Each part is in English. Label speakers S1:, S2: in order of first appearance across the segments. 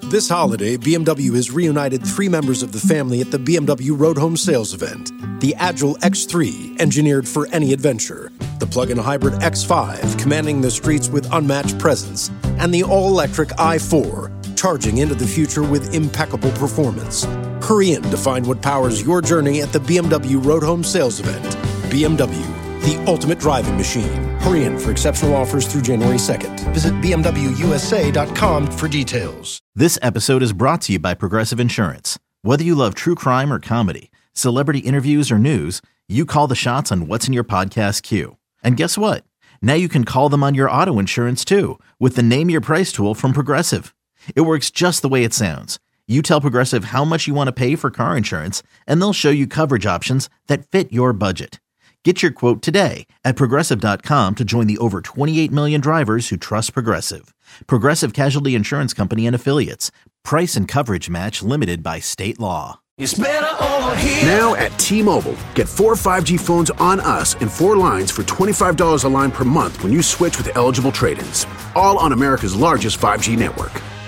S1: This holiday, BMW has reunited 3 members of the family at the BMW Road Home Sales event. The Agile X3, engineered for any adventure. The plug-in hybrid X5, commanding the streets with unmatched presence. And the all-electric i4, charging into the future with impeccable performance. Hurry in to find what powers your journey at the BMW Road Home Sales event. BMW, the ultimate driving machine. Hurry in for exceptional offers through January 2nd. Visit BMWUSA.com for details.
S2: This episode is brought to you by Progressive Insurance. Whether you love true crime or comedy, celebrity interviews or news, you call the shots on what's in your podcast queue. And guess what? Now you can call them on your auto insurance too with the Name Your Price tool from Progressive. It works just the way it sounds. You tell Progressive how much you want to pay for car insurance, and they'll show you coverage options that fit your budget. Get your quote today at Progressive.com to join the over 28 million drivers who trust Progressive. Progressive Casualty Insurance Company and Affiliates. Price and coverage match limited by state law.
S3: It's better over here.
S4: Now at T-Mobile, get 4 5G phones on us and 4 lines for $25 a line per month when you switch with eligible trade-ins. All on America's largest 5G network.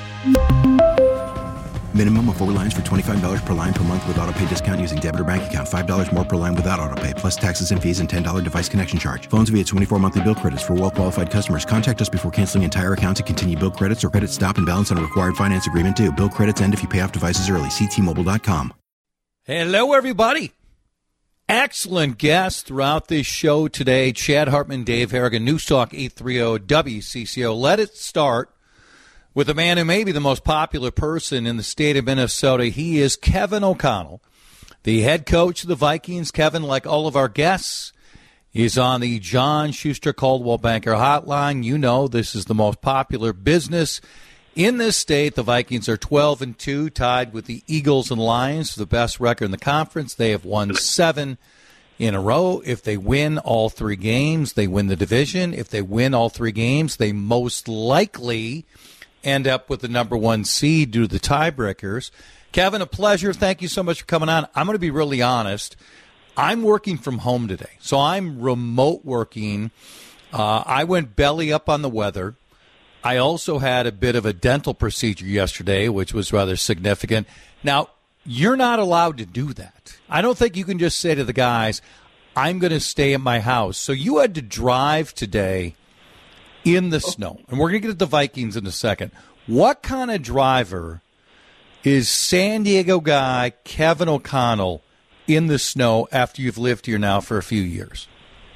S5: Minimum of 4 lines for $25 per line per month with autopay discount using debit or bank account. $5 more per line without autopay, plus taxes and fees and $10 device connection charge. Phones via 24 monthly bill credits for well-qualified customers. Contact us before canceling entire account to continue bill credits or credit stop and balance on a required finance agreement due. Bill credits end if you pay off devices early. See T-Mobile.com.
S6: Hello, everybody. Excellent guests throughout this show today. Chad Hartman, Dave Harrigan, News Talk 830 WCCO. Let it start with a man who may be the most popular person in the state of Minnesota. He is Kevin O'Connell, the head coach of the Vikings. Kevin, like all of our guests, is on the John Schuster Coldwell Banker Hotline. You know this is the most popular business in this state. The Vikings are 12-2, tied with the Eagles and Lions for the best record in the conference. They have won 7 in a row. If they win all 3 games, they win the division. If they win all 3 games, they most likely end up with the number 1 seed due to the tiebreakers. Kevin, a pleasure. Thank you so much for coming on. I'm going to be really honest. I'm working from home today, so I'm remote working. I went belly up on the weather. I also had a bit of a dental procedure yesterday, which was rather significant. Now, you're not allowed to do that. I don't think you can just say to the guys, I'm going to stay at my house. So you had to drive today in the snow. And we're going to get to the Vikings in a second. What kind of driver is San Diego guy Kevin O'Connell in the snow after you've lived here now for a few years?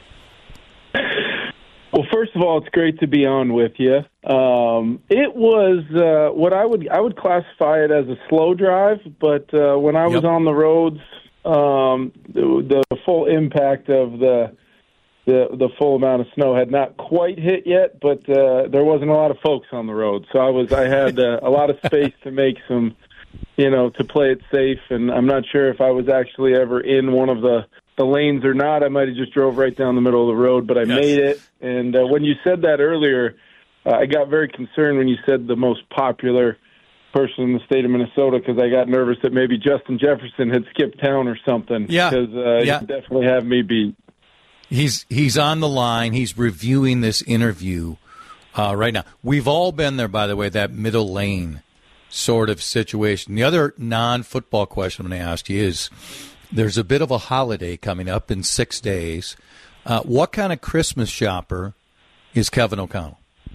S7: Well, first of all, it's great to be on with you. It was what I would classify it as a slow drive, but when I was on the roads, the full impact of the full amount of snow had not quite hit yet, but there wasn't a lot of folks on the road, so I had a lot of space to make some, to play it safe. And I'm not sure if I was actually ever in one of the lanes or not. I might have just drove right down the middle of the road, but I made it. And when you said that earlier, I got very concerned when you said the most popular person in the state of Minnesota, because I got nervous that maybe Justin Jefferson had skipped town or something. Because you definitely have me beat.
S6: He's on the line. He's reviewing this interview right now. We've all been there, by the way, that middle lane sort of situation. The other non-football question I'm going to ask you is, there's a bit of a holiday coming up in 6 days. What kind of Christmas shopper is Kevin O'Connell?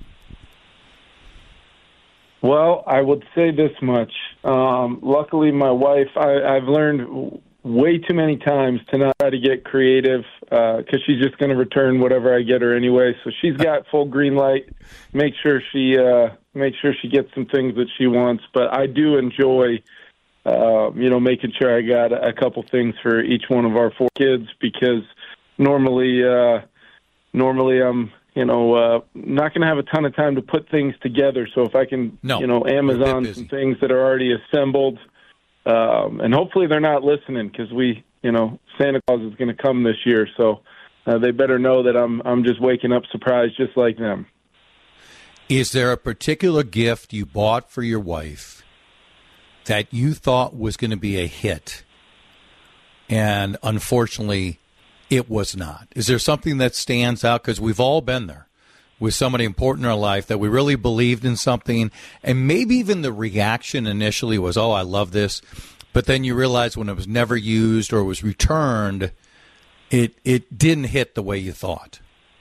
S7: Well, I would say this much. Luckily, my wife, I've learned way too many times to not try to get creative because she's just going to return whatever I get her anyway. So she's got full green light. Make sure she gets some things that she wants. But I do enjoy, making sure I got a couple things for each one of our 4 kids, because normally I'm not going to have a ton of time to put things together. So if I can, Amazon some things that are already assembled. And hopefully they're not listening, because Santa Claus is going to come this year, so they better know that I'm just waking up surprised just like them.
S6: Is there a particular gift you bought for your wife that you thought was going to be a hit, and unfortunately it was not? Is there something that stands out? Because we've all been there. with somebody important in our life, that we really believed in something, and maybe even the reaction initially was, oh, I love this, but then you realize when it was never used or was returned, it didn't hit the way you thought.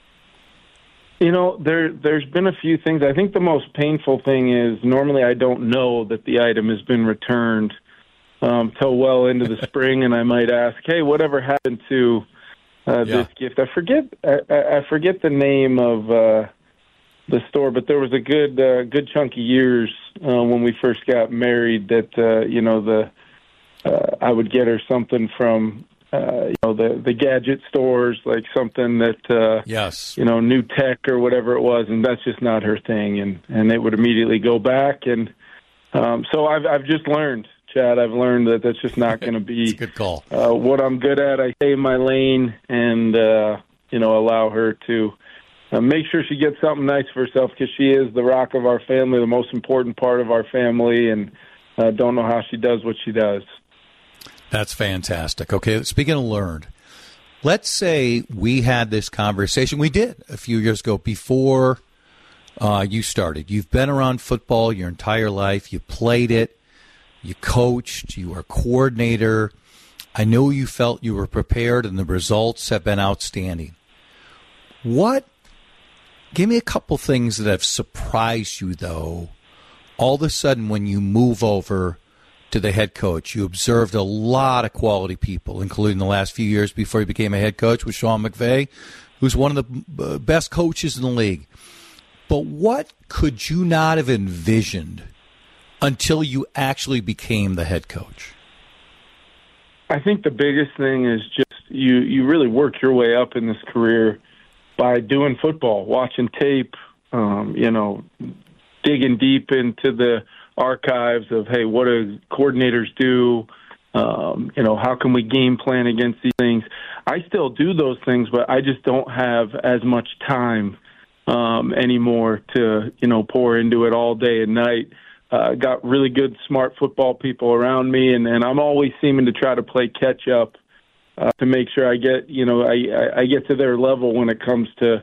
S7: There's been a few things. I think the most painful thing is normally I don't know that the item has been returned till well into the spring, and I might ask, hey, whatever happened to this gift? I forget the name of the store, but there was a good chunk of years when we first got married that I would get her something from the gadget stores, like something that new tech or whatever it was, and that's just not her thing, and it would immediately go back, and so I've just learned. Chad, I've learned that that's just not going to be
S6: a good call.
S7: What I'm good at. I stay in my lane and, allow her to make sure she gets something nice for herself, because she is the rock of our family, the most important part of our family, and don't know how she does what she does.
S6: That's fantastic. Okay, speaking of learned, let's say we had this conversation. We did a few years ago before you started. You've been around football your entire life. You played it. You coached, you were a coordinator. I know you felt you were prepared, and the results have been outstanding. Give me a couple things that have surprised you, though, all of a sudden when you move over to the head coach. You observed a lot of quality people, including the last few years before you became a head coach with Sean McVay, who's one of the best coaches in the league. But what could you not have envisioned until you actually became the head coach?
S7: I think the biggest thing is just you really work your way up in this career by doing football, watching tape, digging deep into the archives of, hey, what do coordinators do? How can we game plan against these things? I still do those things, but I just don't have as much time anymore to, pour into it all day and night. Got really good, smart football people around me, and I'm always seeming to try to play catch up to make sure I get, I get to their level when it comes to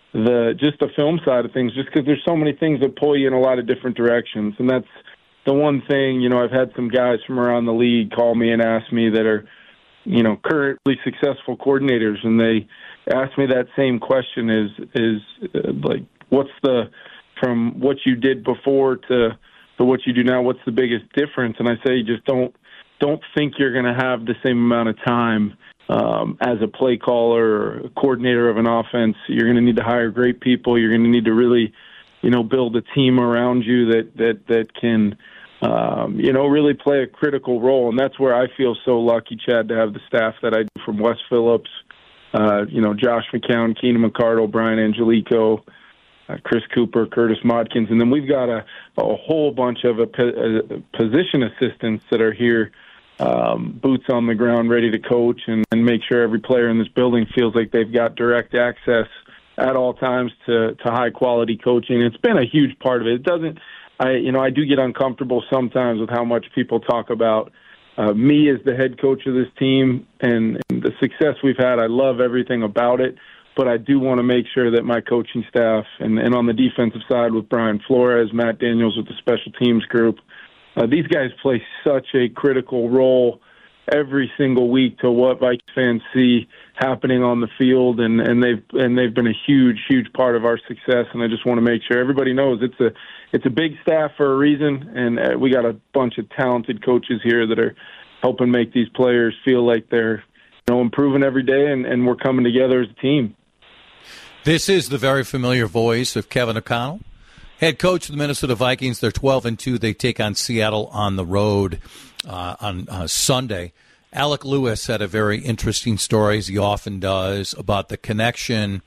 S7: the film side of things, just because there's so many things that pull you in a lot of different directions. And that's the one thing, I've had some guys from around the league call me and ask me that are, currently successful coordinators, and they ask me that same question is like, what's from what you did before to what you do now, what's the biggest difference? And I say, just don't think you're going to have the same amount of time as a play caller or a coordinator of an offense. You're going to need to hire great people. You're going to need to really, build a team around you that can, really play a critical role. And that's where I feel so lucky, Chad, to have the staff that I do, from Wes Phillips, Josh McCown, Keenan McCardle, Brian Angelico, Chris Cooper, Curtis Modkins, and then we've got a whole bunch of position assistants that are here, boots on the ground, ready to coach and make sure every player in this building feels like they've got direct access at all times to high quality coaching. It's been a huge part of it. I do get uncomfortable sometimes with how much people talk about me as the head coach of this team and the success we've had. I love everything about it. But I do want to make sure that my coaching staff and on the defensive side with Brian Flores, Matt Daniels with the special teams group, these guys play such a critical role every single week to what Vikings fans see happening on the field, and they've been a huge part of our success. And I just want to make sure everybody knows it's a big staff for a reason, and we got a bunch of talented coaches here that are helping make these players feel like they're improving every day, and we're coming together as a team.
S6: This is the very familiar voice of Kevin O'Connell, head coach of the Minnesota Vikings. They're 12-2. They take on Seattle on the road on Sunday. Alec Lewis had a very interesting story, as he often does, about the connection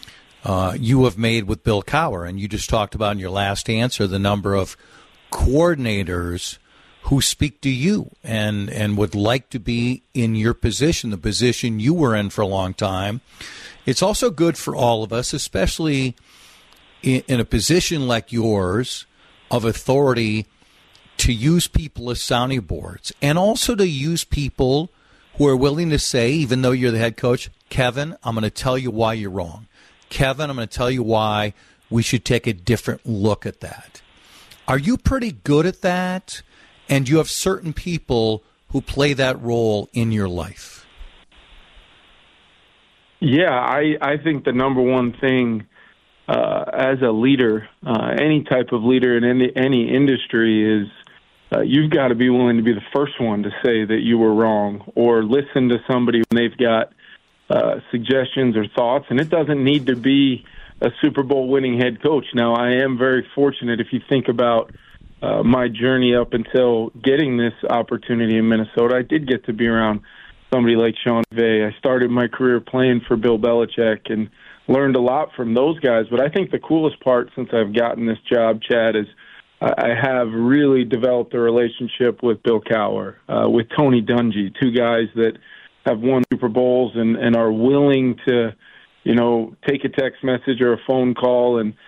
S6: you have made with Bill Cowher. And you just talked about in your last answer the number of coordinators who speak to you and would like to be in your position, the position you were in for a long time. It's also good for all of us, especially in a position like yours of authority, to use people as sounding boards, and also to use people who are willing to say, even though you're the head coach, Kevin, I'm going to tell you why you're wrong. Kevin, I'm going to tell you why we should take a different look at that. Are you pretty good at that? And do you have certain people who play that role in your life?
S7: Yeah, I think the number one thing as a leader, any type of leader in any industry, is you've got to be willing to be the first one to say that you were wrong, or listen to somebody when they've got suggestions or thoughts. And it doesn't need to be a Super Bowl winning head coach. Now, I am very fortunate if you think about my journey up until getting this opportunity in Minnesota. I did get to be around somebody like Sean McVay. I started my career playing for Bill Belichick and learned a lot from those guys. But I think the coolest part since I've gotten this job, Chad, is I have really developed a relationship with Bill Cowher, with Tony Dungy, two guys that have won Super Bowls and are willing to, take a text message or a phone call and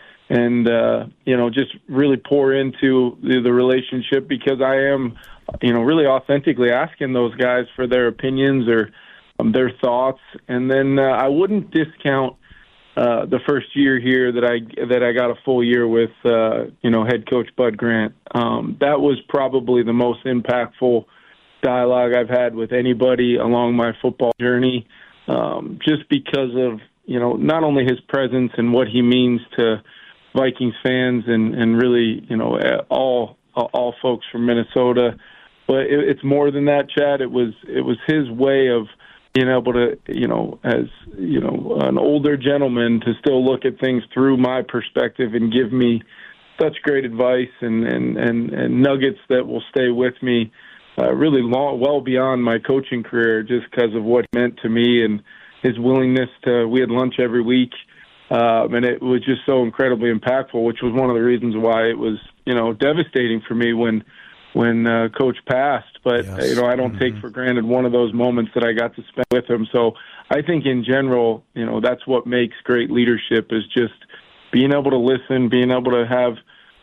S7: just really pour into the relationship, because I am, really authentically asking those guys for their opinions or their thoughts. And then I wouldn't discount the first year here that I got a full year with, head coach Bud Grant. That was probably the most impactful dialogue I've had with anybody along my football journey, just because of, not only his presence and what he means to Vikings fans and really, all folks from Minnesota. But it's more than that, Chad. It was his way of being able to, as, an older gentleman, to still look at things through my perspective and give me such great advice and nuggets that will stay with me really well beyond my coaching career, just because of what he meant to me and his willingness to. We had lunch every week. And it was just so incredibly impactful, which was one of the reasons why it was, devastating for me when Coach passed. But,
S6: yes.
S7: I don't take for granted one of those moments that I got to spend with him. So I think in general, that's what makes great leadership, is just being able to listen, being able to have,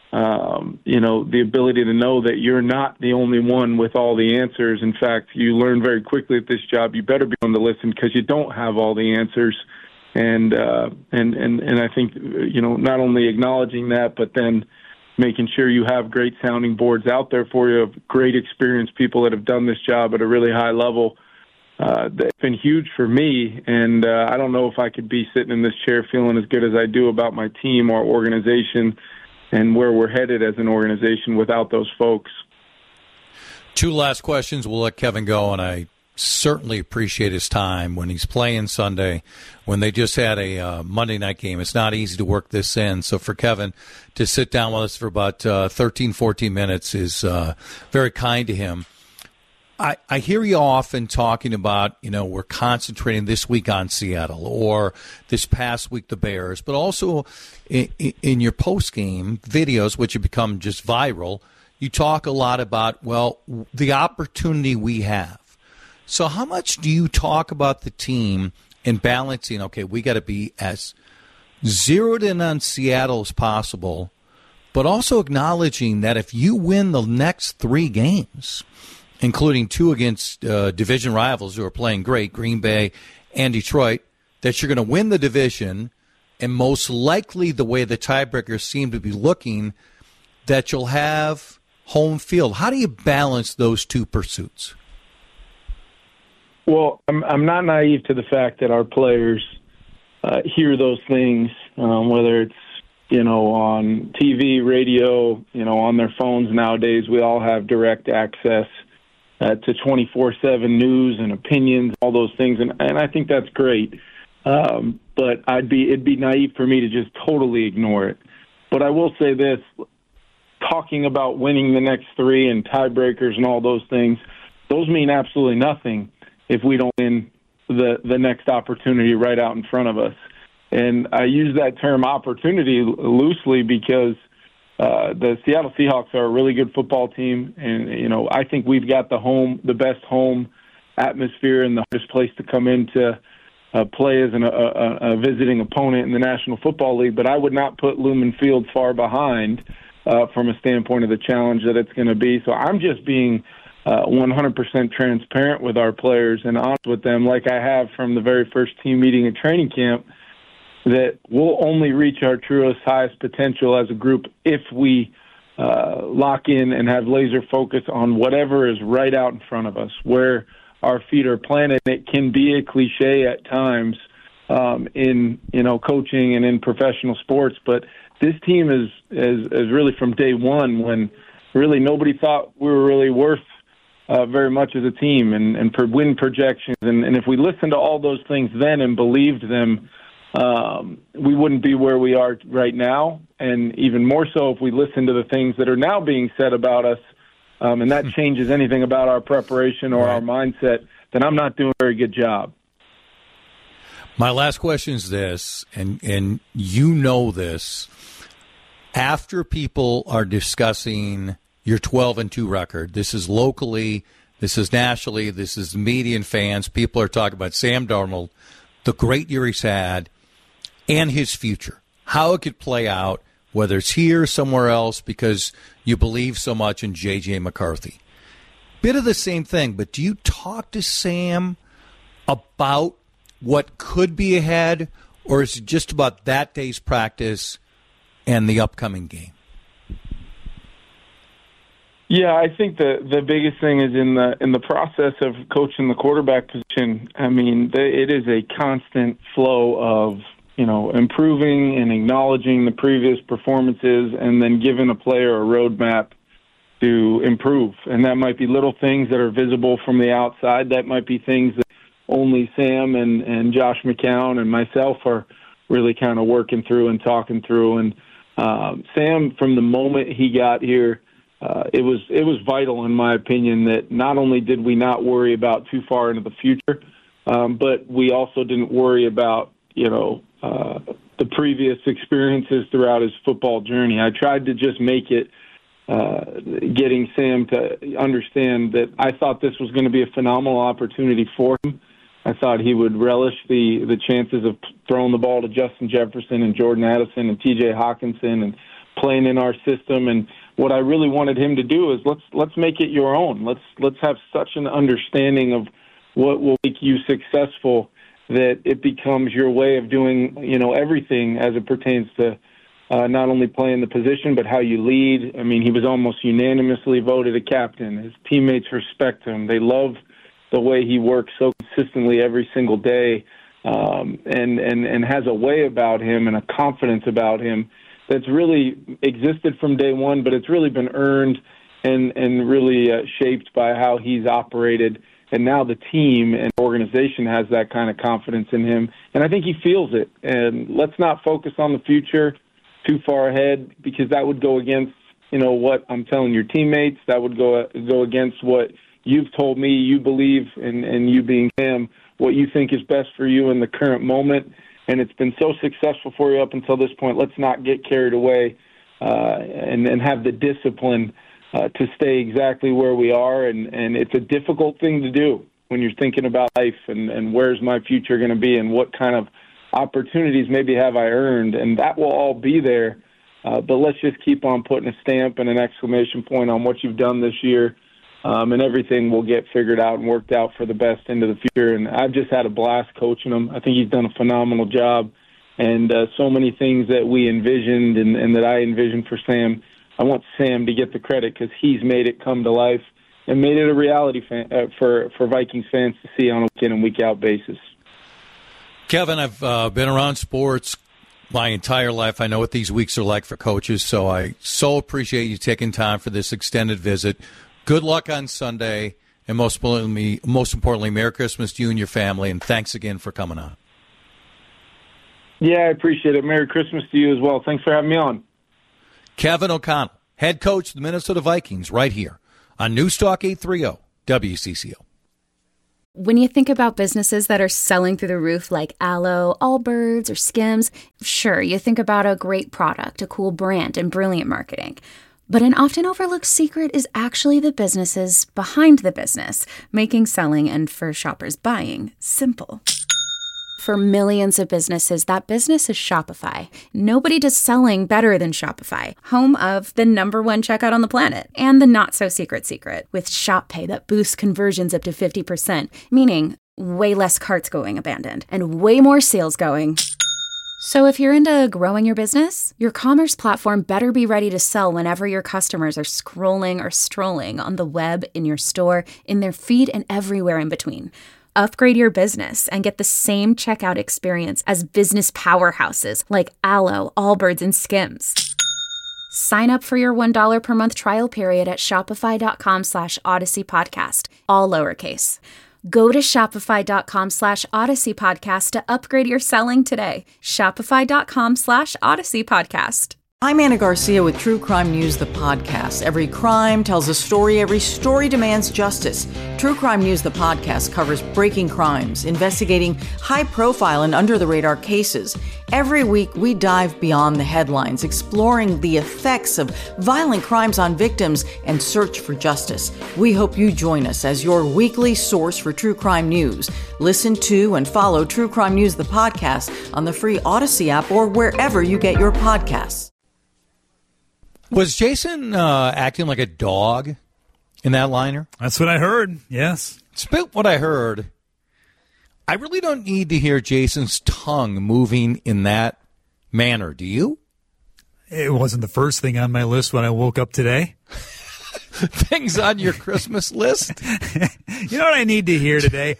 S7: the ability to know that you're not the only one with all the answers. In fact, you learn very quickly at this job, you better be able to listen because you don't have all the answers. And I think, not only acknowledging that, but then making sure you have great sounding boards out there for you of great experienced people that have done this job at a really high level. That's been huge for me. And I don't know if I could be sitting in this chair feeling as good as I do about my team or organization and where we're headed as an organization without those folks.
S6: Two last questions. We'll let Kevin go, and I certainly appreciate his time when he's playing Sunday, when they just had a Monday night game. It's not easy to work this in. So for Kevin to sit down with us for about 13, 14 minutes is very kind to him. I hear you often talking about, we're concentrating this week on Seattle or this past week the Bears, but also in your post-game videos, which have become just viral, you talk a lot about, the opportunity we have. So how much do you talk about the team and balancing, okay, we got to be as zeroed in on Seattle as possible, but also acknowledging that if you win the next 3 games, including 2 against division rivals who are playing great, Green Bay and Detroit, that you're going to win the division, and most likely the way the tiebreakers seem to be looking, that you'll have home field. How do you balance those two pursuits?
S7: Well, I'm not naive to the fact that our players hear those things, whether it's, on TV, radio, on their phones nowadays. We all have direct access to 24/7 news and opinions, all those things, and I think that's great. But it'd be naive for me to just totally ignore it. But I will say this, talking about winning the next 3 and tiebreakers and all those things, those mean absolutely nothing if we don't win the next opportunity right out in front of us. And I use that term opportunity loosely because the Seattle Seahawks are a really good football team, and I think we've got the best home atmosphere and the hardest place to come in to play as a visiting opponent in the National Football League. But I would not put Lumen Field far behind from a standpoint of the challenge that it's going to be. So I'm just being 100% transparent with our players and honest with them, like I have from the very first team meeting at training camp. that we'll only reach our truest, highest potential as a group if we lock in and have laser focus on whatever is right out in front of us, where our feet are planted. It can be a cliche at times in coaching and in professional sports, but this team is really from day one, when really nobody thought we were really worth very much as a team, and for win projections. And if we listened to all those things then and believed them, we wouldn't be where we are right now. And even more so if we listen to the things that are now being said about us, and that changes anything about our preparation or our mindset, then I'm not doing a very good job.
S6: My last question is this, and you know this. After people are discussing your 12-2 record, this is locally, this is nationally, this is media and fans, people are talking about Sam Darnold, the great year he's had, and his future, how it could play out, whether it's here or somewhere else, because you believe so much in J.J. McCarthy. Bit of the same thing, but do you talk to Sam about what could be ahead, or is it just about that day's practice and the upcoming game?
S7: Yeah, I think the biggest thing is in the process of coaching the quarterback position. I mean, it is a constant flow of improving and acknowledging the previous performances, and then giving a player a roadmap to improve. And that might be little things that are visible from the outside. That might be things that only Sam and Josh McCown and myself are really kind of working through and talking through. And Sam, from the moment he got here, it was vital, in my opinion, that not only did we not worry about too far into the future, but we also didn't worry about the previous experiences throughout his football journey. I tried to just make it getting Sam to understand that I thought this was going to be a phenomenal opportunity for him. I thought he would relish the chances of throwing the ball to Justin Jefferson and Jordan Addison and T.J. Hawkinson and playing in our system. And what I really wanted him to do is let's make it your own. Let's have such an understanding of what will make you successful that it becomes your way of doing everything as it pertains to not only playing the position but how you lead. I mean, he was almost unanimously voted a captain. His teammates respect him. They love the way he works so consistently every single day, and has a way about him and a confidence about him that's really existed from day one, but it's really been earned and really shaped by how he's operated. And now the team and organization has that kind of confidence in him, and I think he feels it. And let's not focus on the future too far ahead, because that would go against what I'm telling your teammates. That would go against what you've told me you believe, and you being Sam, what you think is best for you in the current moment. And it's been so successful for you up until this point. Let's not get carried away and have the discipline to stay exactly where we are. And it's a difficult thing to do when you're thinking about life and where's my future going to be and what kind of opportunities maybe have I earned. And that will all be there. But let's just keep on putting a stamp and an exclamation point on what you've done this year. And everything will get figured out and worked out for the best into the future. And I've just had a blast coaching him. I think he's done a phenomenal job. And so many things that we envisioned and that I envisioned for Sam, I want Sam to get the credit because he's made it come to life and made it a reality for Vikings fans to see on a week in and week out basis.
S6: Kevin, I've been around sports my entire life. I know what these weeks are like for coaches, so I so appreciate you taking time for this extended visit. Good luck on Sunday, and most importantly, Merry Christmas to you and your family, and thanks again for coming on.
S7: Yeah, I appreciate it. Merry Christmas to you as well. Thanks for having me on.
S6: Kevin O'Connell, head coach of the Minnesota Vikings, right here on Newstalk 830 WCCO.
S8: When you think about businesses that are selling through the roof like Aloe, Allbirds, or Skims, sure, you think about a great product, a cool brand, and brilliant marketing. But an often overlooked secret is actually the businesses behind the business, making selling and for shoppers buying simple. For millions of businesses, that business is Shopify. Nobody does selling better than Shopify, home of the #1 checkout on the planet and the not-so-secret secret with Shop Pay that boosts conversions up to 50%, meaning way less carts going abandoned and way more sales going So if you're into growing your business, your commerce platform better be ready to sell whenever your customers are scrolling or strolling on the web, in your store, in their feed, and everywhere in between. Upgrade your business and get the same checkout experience as business powerhouses like Allo, Allbirds, and Skims. Sign up for your $1 per month trial period at shopify.com/Odyssey Podcast, all lowercase. Go to shopify.com/Odyssey Podcast to upgrade your selling today. Shopify.com/Odyssey Podcast.
S9: I'm Anna Garcia with True Crime News, the podcast. Every crime tells a story. Every story demands justice. True Crime News, the podcast, covers breaking crimes, investigating high-profile and under-the-radar cases. Every week, we dive beyond the headlines, exploring the effects of violent crimes on victims and search for justice. We hope you join us as your weekly source for true crime news. Listen to and follow True Crime News, the podcast, on the free Odyssey app or wherever you get your podcasts.
S6: Was Jason acting like a dog in that liner?
S10: That's what I heard, yes.
S6: Spit what I heard. I really don't need to hear Jason's tongue moving in that manner, do you?
S10: It wasn't the first thing on my list when I woke up today.
S6: Things on your Christmas list?
S10: You know what I need to hear today?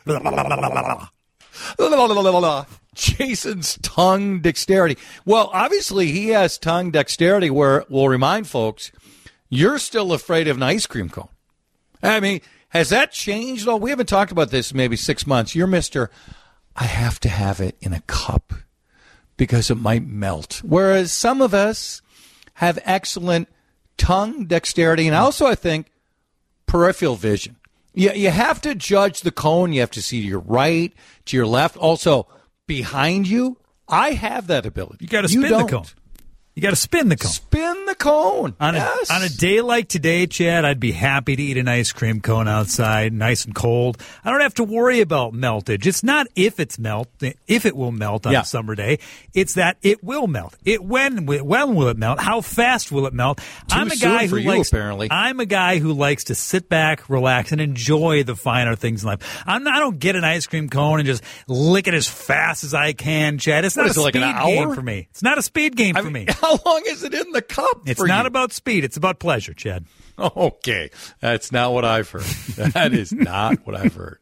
S6: Jason's tongue dexterity. Well, obviously he has tongue dexterity where we'll remind folks, you're still afraid of an ice cream cone. I mean, has that changed? Oh, we haven't talked about this in maybe 6 months. You're Mr. I have to have it in a cup because it might melt. Whereas some of us have excellent tongue dexterity and also, I think, peripheral vision. You have to judge the cone. You have to see to your right, to your left. Also, behind you, I have that ability.
S10: You got to spin the cone. You got to spin the cone.
S6: Spin the cone.
S10: On a day like today, Chad, I'd be happy to eat an ice cream cone outside, nice and cold. I don't have to worry about meltage. It's not if it will melt on a summer day. It's that it will melt. When will it melt? How fast will it melt? I'm a guy who likes to sit back, relax, and enjoy the finer things in life. I don't get an ice cream cone and just lick it as fast as I can, Chad. It's not a speed game for me. It's not a speed game for me.
S6: How long is it in the cup?
S10: It's not about speed. It's about pleasure, Chad.
S6: Okay. That's not what I've heard. That is not what I've heard.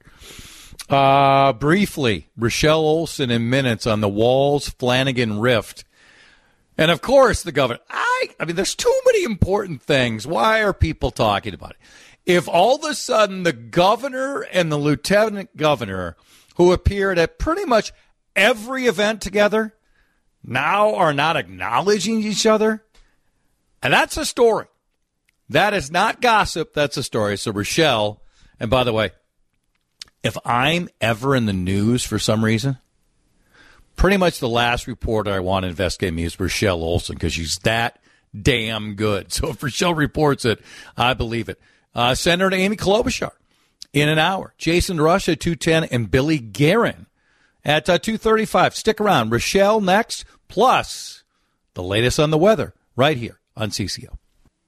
S6: Briefly, Rochelle Olson in minutes on the Walz-Flanagan rift. And, of course, the governor. I mean, there's too many important things. Why are people talking about it? If all of a sudden the governor and the lieutenant governor, who appeared at pretty much every event together, now are not acknowledging each other, and that's a story. That is not gossip. That's a story. So, Rochelle, and by the way, if I'm ever in the news for some reason, pretty much the last reporter I want to investigate me is Rochelle Olson because she's that damn good. So if Rochelle reports it, I believe it. Senator Amy Klobuchar in an hour. Jason Rush at 2:10 and Billy Guerin at 2:35. Stick around. Rochelle next, plus the latest on the weather right here on CCO.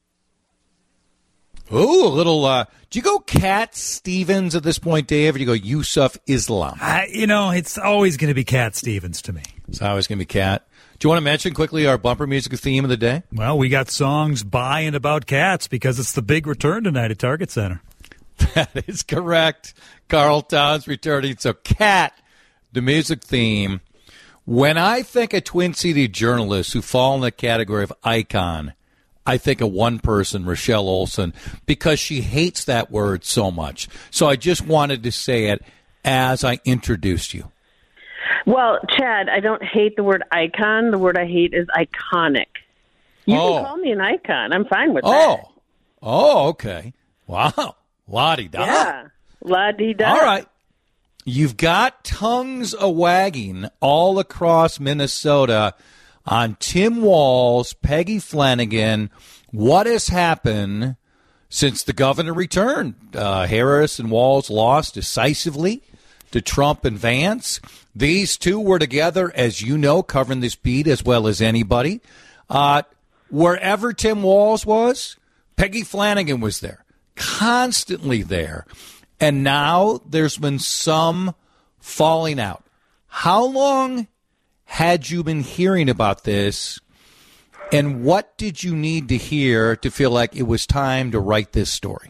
S6: Ooh, a little, do you go Cat Stevens at this point, Dave, or do you go Yusuf Islam?
S10: It's always going to be Cat Stevens to me.
S6: It's always going to be Cat. Do you want to mention quickly our bumper music theme of the day?
S10: Well, we got songs by and about cats because it's the big return tonight at Target Center.
S6: That is correct. Carl Towns returning. So, Cat, the music theme. When I think of Twin City journalists who fall in the category of icon, I think of one person, Rochelle Olson, because she hates that word so much. So I just wanted to say it as I introduced you.
S11: Well, Chad, I don't hate the word icon. The word I hate is iconic. You can call me an icon. I'm fine with that.
S6: Oh, okay. Wow. La-di-da.
S11: Yeah. La-di-da.
S6: All right. You've got tongues a-wagging all across Minnesota on Tim Walz, Peggy Flanagan. What has happened since the governor returned? Harris and Walz lost decisively to Trump and Vance. These two were together, as you know, covering this beat as well as anybody. Wherever Tim Walz was, Peggy Flanagan was there, constantly there. And now there's been some falling out. How long had you been hearing about this, and what did you need to hear to feel like it was time to write this story?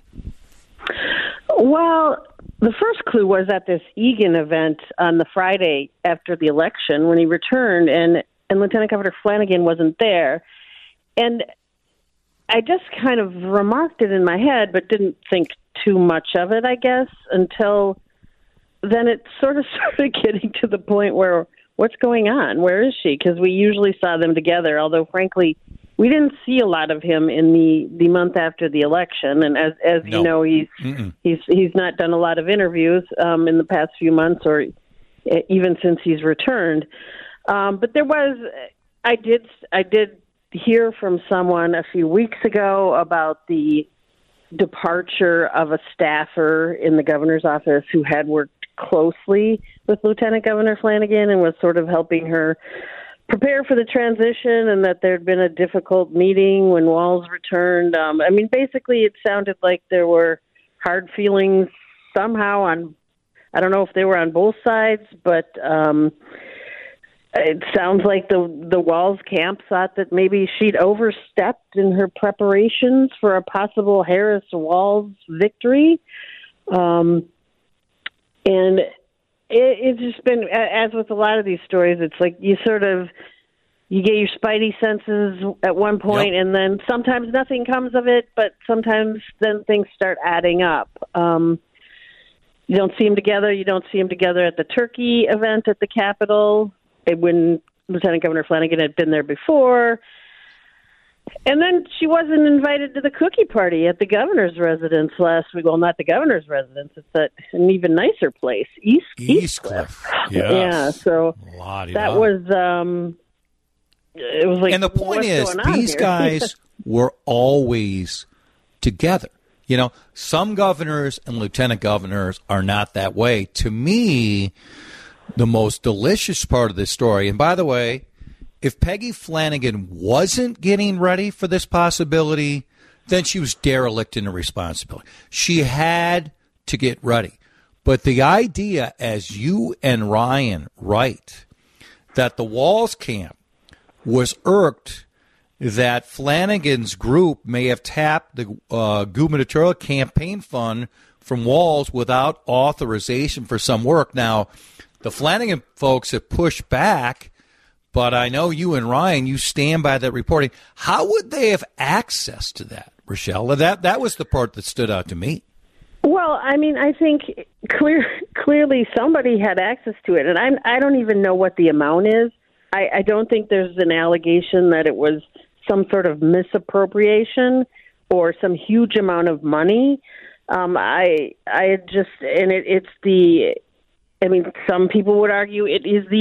S11: Well, the first clue was at this Egan event on the Friday after the election when he returned, and Lieutenant Governor Flanagan wasn't there. And I just kind of remarked it in my head, but didn't think too much of it, I guess, until then it sort of started getting to the point where, what's going on? Where is she? Because we usually saw them together, although, frankly, we didn't see a lot of him in the month after the election. And as you know, he's not done a lot of interviews in the past few months or even since he's returned. But there was, I did hear from someone a few weeks ago about the departure of a staffer in the governor's office who had worked closely with Lieutenant Governor Flanagan and was sort of helping her prepare for the transition, and that there'd been a difficult meeting when Walz returned. I mean, basically it sounded like there were hard feelings somehow on, I don't know if they were on both sides, but it sounds like the Walz camp thought that maybe she'd overstepped in her preparations for a possible Harris-Walz victory. And it's just been, as with a lot of these stories, it's like you get your spidey senses at one point, and then sometimes nothing comes of it, but sometimes then things start adding up. You don't see them together. You don't see them together at the turkey event at the Capitol when Lieutenant Governor Flanagan had been there before. And then she wasn't invited to the cookie party at the governor's residence last week. Well, not the governor's residence. It's at an even nicer place, Eastcliff.
S6: Yes.
S11: Yeah, so that was, it was like,
S6: and the point is, these guys were always together. You know, some governors and lieutenant governors are not that way. To me, the most delicious part of this story, and by the way, if Peggy Flanagan wasn't getting ready for this possibility, then she was derelict in her responsibility. She had to get ready. But the idea, as you and Ryan write, that the Walz camp was irked that Flanagan's group may have tapped the gubernatorial campaign fund from Walz without authorization for some work. Now, the Flanagan folks have pushed back, but I know you and Ryan, you stand by that reporting. How would they have access to that, Rochelle? That was the part that stood out to me.
S11: Well, I mean, I think clearly somebody had access to it, and I don't even know what the amount is. I don't think there's an allegation that it was some sort of misappropriation or some huge amount of money. I mean, some people would argue it is the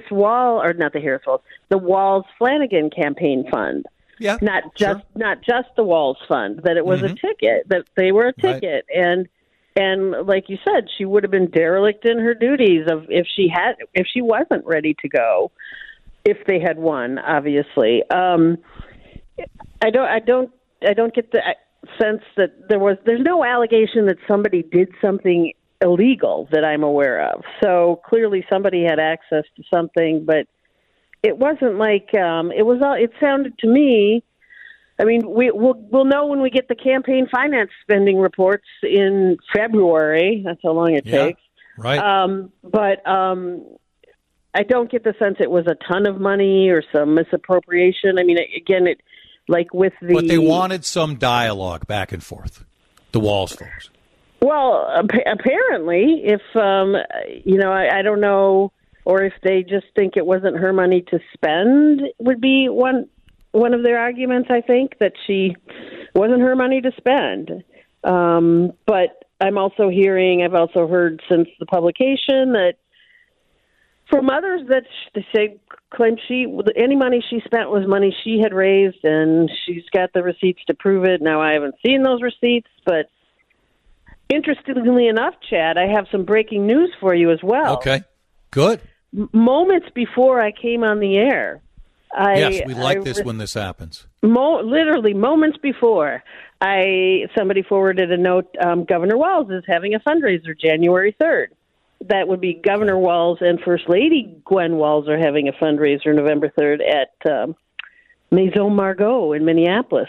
S11: the Walz-Flanagan campaign fund.
S6: Yeah,
S11: not just the Walz fund. That it was a ticket. That they were a ticket, right. and like you said, she would have been derelict in her duties of if she wasn't ready to go, if they had won. Obviously, I don't get the sense that there's no allegation that somebody did something illegal that I'm aware of. So clearly somebody had access to something, but it wasn't like it sounded to me, I mean, we'll know when we get the campaign finance spending reports in February. That's how long it takes.
S6: Right.
S11: But I don't get the sense it was a ton of money or some misappropriation. I mean, again, but
S6: they wanted some dialogue back and forth, the Walz folks.
S11: Well, apparently, if, I don't know, or if they just think it wasn't her money to spend would be one of their arguments, I think, that she wasn't her money to spend. But I've also heard since the publication that from others that claim any money she spent was money she had raised, and she's got the receipts to prove it. Now, I haven't seen those receipts, but interestingly enough, Chad, I have some breaking news for you as well.
S6: Okay, good.
S11: Moments before I came on the air.
S6: Yes, we like this when this happens.
S11: Literally moments before, somebody forwarded a note, Governor Walz is having a fundraiser January 3rd. that would be Governor Walz and First Lady Gwen Walz are having a fundraiser November 3rd at Maison Margot in Minneapolis.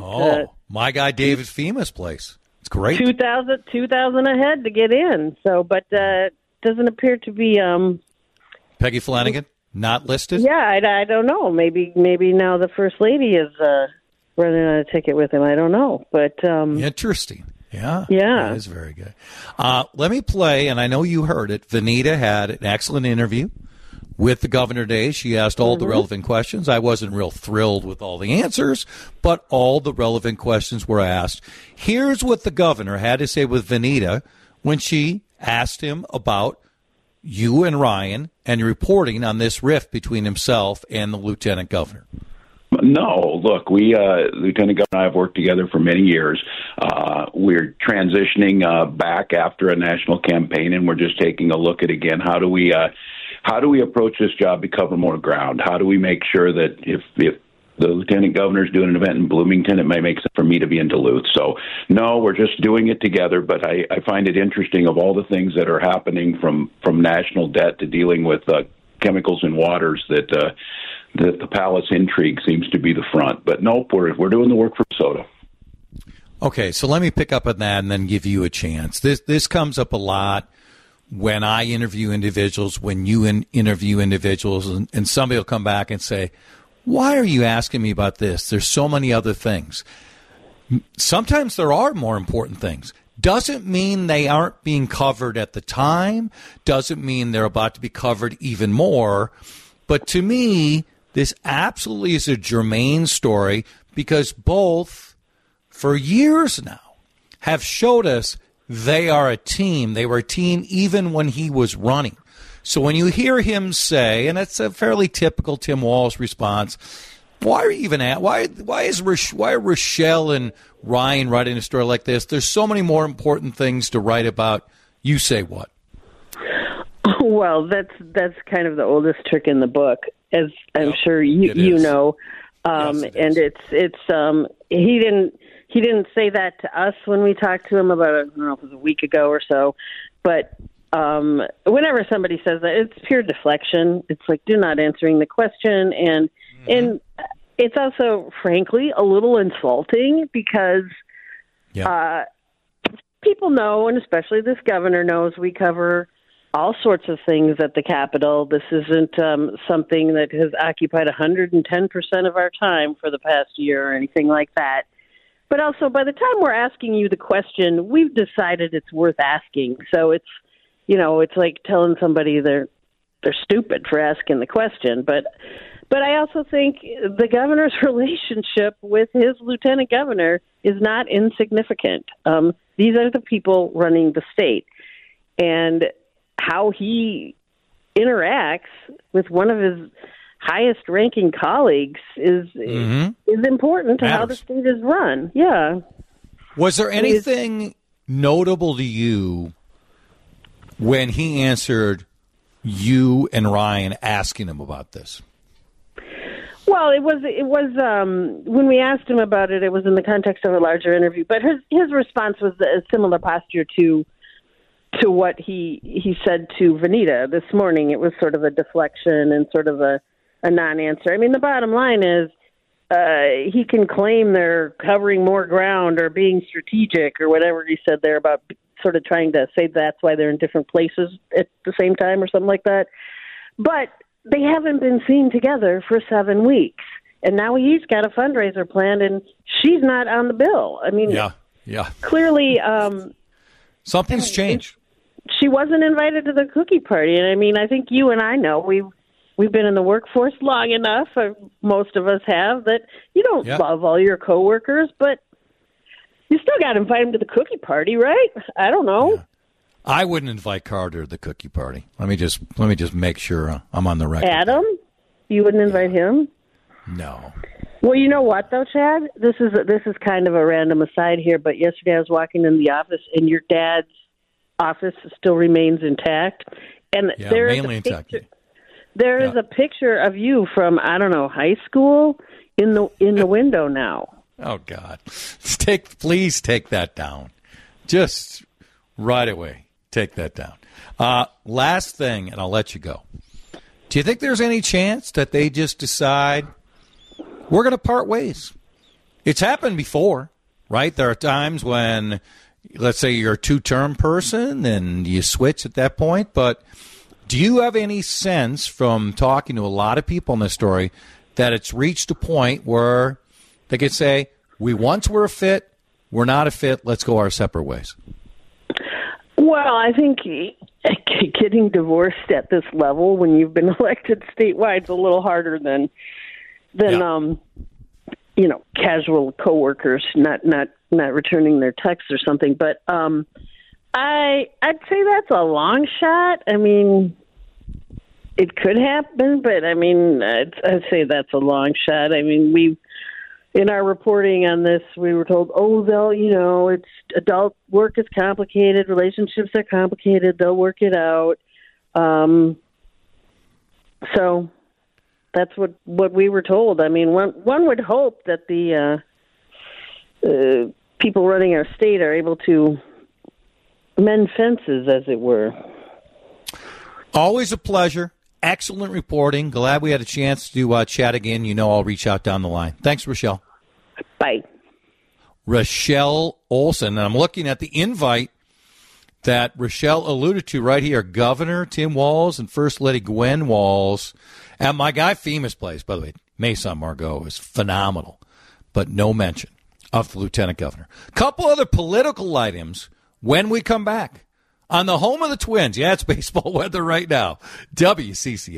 S6: My guy David Fema's place. It's great.
S11: 2,000 ahead to get in. So, but doesn't appear to be
S6: Peggy Flanagan not listed.
S11: Yeah, I don't know. Maybe now the First Lady is running on a ticket with him. I don't know, but
S6: interesting. Yeah,
S11: that
S6: is very good. Let me play, and I know you heard it. Vanita had an excellent interview with the governor today. She asked all the relevant questions. I wasn't real thrilled with all the answers, but all the relevant questions were asked. Here's what the governor had to say with Vanita when she asked him about you and Ryan and reporting on this rift between himself and the lieutenant governor.
S12: No, look, Lieutenant Governor and I have worked together for many years. We're transitioning back after a national campaign, and we're just taking a look at, again, how do we approach this job to cover more ground? How do we make sure that if the lieutenant governor is doing an event in Bloomington, it may make sense for me to be in Duluth. So, no, we're just doing it together, but I find it interesting of all the things that are happening from national debt to dealing with chemicals in waters that the palace intrigue seems to be the front. But nope, we're doing the work for Minnesota.
S6: Okay, so let me pick up on that and then give you a chance. This comes up a lot when I interview individuals, when you interview individuals, and somebody will come back and say, why are you asking me about this? There's so many other things. Sometimes there are more important things. Doesn't mean they aren't being covered at the time. Doesn't mean they're about to be covered even more. But to me, this absolutely is a germane story because both, for years now, have showed us they are a team. They were a team even when he was running. So when you hear him say, and it's a fairly typical Tim Walz response, why are you even at? Why are Rochelle and Ryan writing a story like this? There's so many more important things to write about. You say what?
S11: Well, that's kind of the oldest trick in the book, as I'm sure you know.
S6: Yes,
S11: and it's he didn't say that to us when we talked to him about, I don't know if it was a week ago or so, but whenever somebody says that, it's pure deflection. It's like, do not answering the question. And it's also, frankly, a little insulting because people know, and especially this governor knows, we cover all sorts of things at the Capitol. This isn't something that has occupied 110% of our time for the past year or anything like that. But also, by the time we're asking you the question, we've decided it's worth asking. So it's, it's like telling somebody they're stupid for asking the question. But I also think the governor's relationship with his lieutenant governor is not insignificant. These are the people running the state. And how he interacts with one of his highest-ranking colleagues is important to how the state is run. Yeah.
S6: Was there anything notable to you when he answered you and Ryan asking him about this?
S11: Well, it was when we asked him about it, it was in the context of a larger interview. But his response was a similar posture to what he said to Vanita this morning. It was sort of a deflection and sort of a non-answer. I mean, the bottom line is he can claim they're covering more ground or being strategic or whatever he said there about sort of trying to say that's why they're in different places at the same time or something like that. But they haven't been seen together for 7 weeks. And now he's got a fundraiser planned, and she's not on the bill. I mean,
S6: yeah.
S11: Clearly,
S6: something's changed.
S11: She wasn't invited to the cookie party. And I mean, I think you and I know we've been in the workforce long enough, or most of us have, that you don't love all your coworkers, but you still got to invite them to the cookie party, right? I don't know.
S6: Yeah. I wouldn't invite Carter to the cookie party. Let me just make sure I'm on the record.
S11: Adam, you wouldn't invite him?
S6: No.
S11: Well, you know what though, Chad? This is kind of a random aside here, but yesterday I was walking in the office, and your dad's office still remains intact, and there is
S6: mainly intact.
S11: There is a picture of you from, I don't know, high school in the window now.
S6: Oh God! Please take that down, just right away. Take that down. Last thing, and I'll let you go. Do you think there's any chance that they just decide we're going to part ways? It's happened before, right? There are times when, let's say you're a two-term person and you switch at that point. But do you have any sense from talking to a lot of people in this story that it's reached a point where they could say, we once were a fit, we're not a fit, let's go our separate ways?
S11: Well, I think getting divorced at this level when you've been elected statewide is a little harder than casual coworkers not returning their texts or something. But I'd say that's a long shot. I mean, it could happen, but I mean, I'd say that's a long shot. I mean, in our reporting on this, we were told, it's adult work is complicated, relationships are complicated, they'll work it out. So that's what we were told. I mean, one would hope that the people running our state are able to mend fences, as it were.
S6: Always a pleasure. Excellent reporting. Glad we had a chance to chat again. You know I'll reach out down the line. Thanks, Rochelle.
S11: Bye.
S6: Rochelle Olson. And I'm looking at the invite that Rochelle alluded to right here. Governor Tim Walz and First Lady Gwen Walz at my guy Femus place. By the way, Maison Margot is phenomenal, but no mention of the Lieutenant Governor. Couple other political items when we come back. On the home of the Twins. Yeah, it's baseball weather right now. WCCO.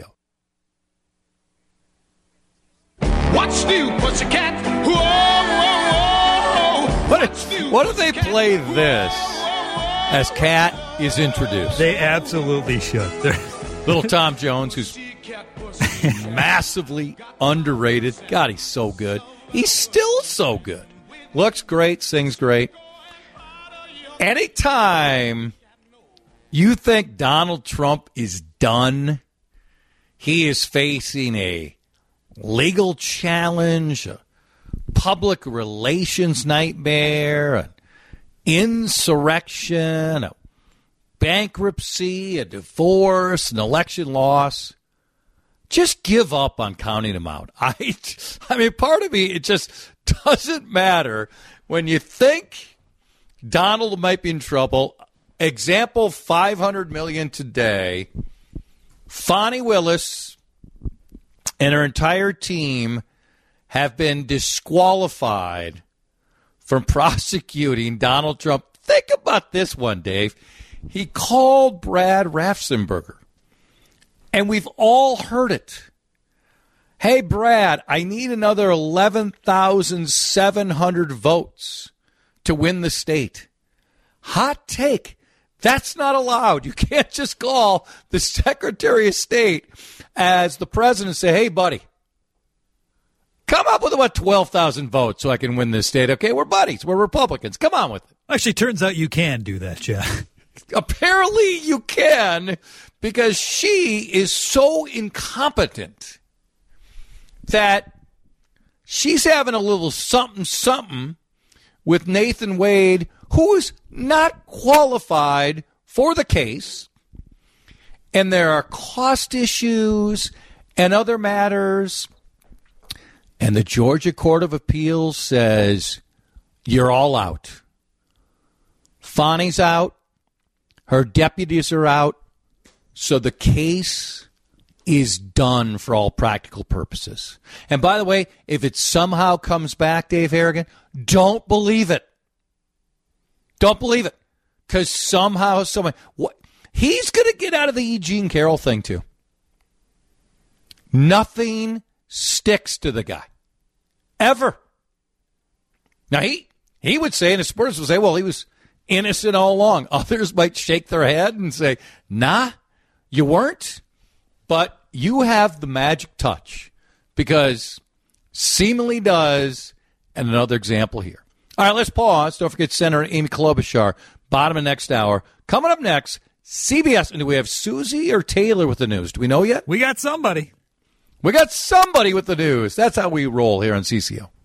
S3: What's new, pussycat? Whoa, whoa, whoa.
S6: What if they play this as Cat is introduced?
S10: They absolutely should.
S6: Little Tom Jones, who's massively underrated. God, he's so good. He's still so good. Looks great, sings great. Anytime you think Donald Trump is done, he is facing a legal challenge, a public relations nightmare, an insurrection, a bankruptcy, a divorce, an election loss. Just give up on counting him out. I mean, part of me, it just doesn't matter. When you think Donald might be in trouble, example, $500 million today, Fani Willis and her entire team have been disqualified from prosecuting Donald Trump. Think about this one, Dave. He called Brad Raffensperger, and we've all heard it. Hey, Brad, I need another 11,700 votes to win the state. Hot take. That's not allowed. You can't just call the Secretary of State as the president and say, hey, buddy, come up with about 12,000 votes so I can win this state. Okay, we're buddies. We're Republicans. Come on with it.
S10: Actually, turns out you can do that, Jeff.
S6: Apparently you can, because she is so incompetent that she's having a little something with Nathan Wade, who is not qualified for the case. And there are cost issues and other matters. And the Georgia Court of Appeals says, you're all out. Fani's out. Her deputies are out. So the case is done for all practical purposes. And by the way, if it somehow comes back, Dave Harrigan, don't believe it. Don't believe it. Because somehow, he's going to get out of the E. Jean Carroll thing, too. Nothing sticks to the guy. Ever. Now, he would say, and his supporters would say, well, he was innocent all along. Others might shake their head and say, nah, you weren't. But you have the magic touch, because seemingly does. And another example here. All right, let's pause. Don't forget Senator Amy Klobuchar, bottom of next hour. Coming up next, CBS. And do we have Susie or Taylor with the news? Do we know yet?
S10: We got somebody.
S6: We got somebody with the news. That's how we roll here on CCO.